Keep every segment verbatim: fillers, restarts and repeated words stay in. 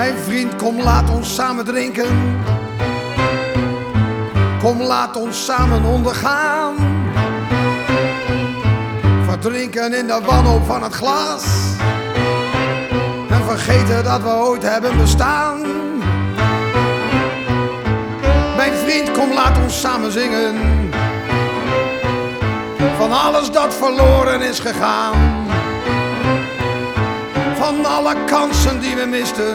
Mijn vriend, kom laat ons samen drinken. Kom laat ons samen ondergaan. Verdrinken in de wanhoop van het glas. En vergeten dat we ooit hebben bestaan. Mijn vriend, kom laat ons samen zingen. Van alles dat verloren is gegaan. Van alle kansen die we misten.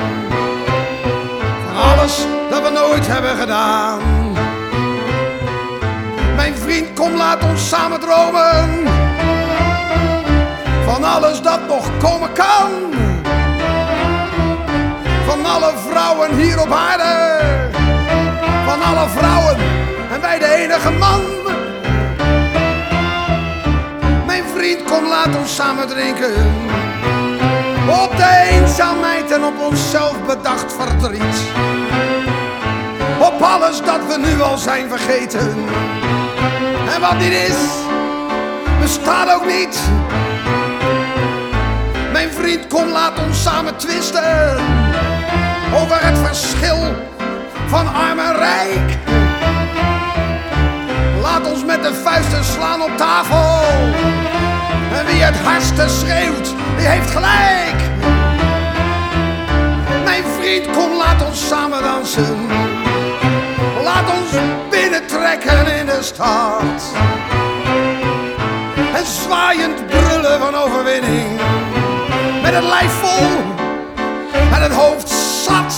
Van alles dat we nooit hebben gedaan. Mijn vriend, kom laat ons samen dromen. Van alles dat nog komen kan. Van alle vrouwen hier op aarde. Van alle vrouwen en wij de enige man. Mijn vriend, kom laat ons samen drinken. Op de eenzaamheid en op onszelf bedacht verdriet. Op alles dat we nu al zijn vergeten. En wat niet is, bestaat ook niet. Mijn vriend, kom laat ons samen twisten. Over het verschil van arm en rijk. Laat ons met de vuisten slaan op tafel. En wie het hardste schreeuwt, die heeft gelijk. Mijn vriend, kom laat ons samen dansen. Laat ons binnentrekken in de stad. En zwaaiend brullen van overwinning. Met het lijf vol en het hoofd zat.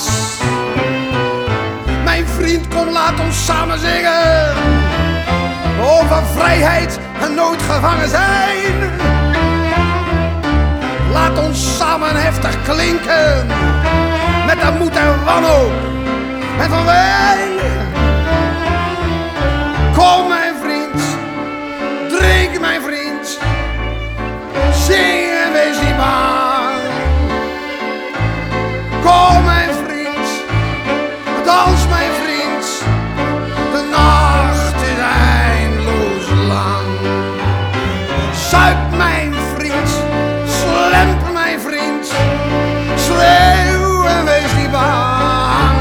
Mijn vriend, kom laat ons samen zingen. Over vrijheid en nooit gevangen zijn. Laat ons samen heftig klinken. Met de moed en wanhoop en van wijn. Kom mijn vriend, drink mijn vriend. Zing en wees niet bang. Kom mijn vriend, dans mijn vriend. De nacht is eindeloos lang. Zuip mijn vriend, slemp mijn vriend. Schreeuw en wees niet bang.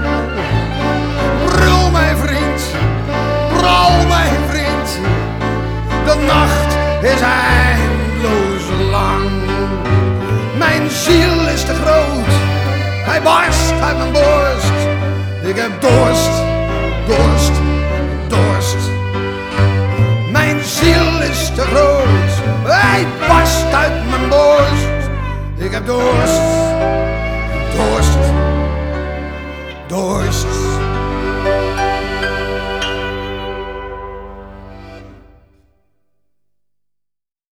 Brul mijn vriend, bral mijn vriend. De nacht is eindeloos lang. Mijn ziel is te groot, hij barst uit mijn borst. Ik heb dorst, dorst, dorst. Mijn ziel is te groot, hij barst uit mijn borst. Ik heb dorst.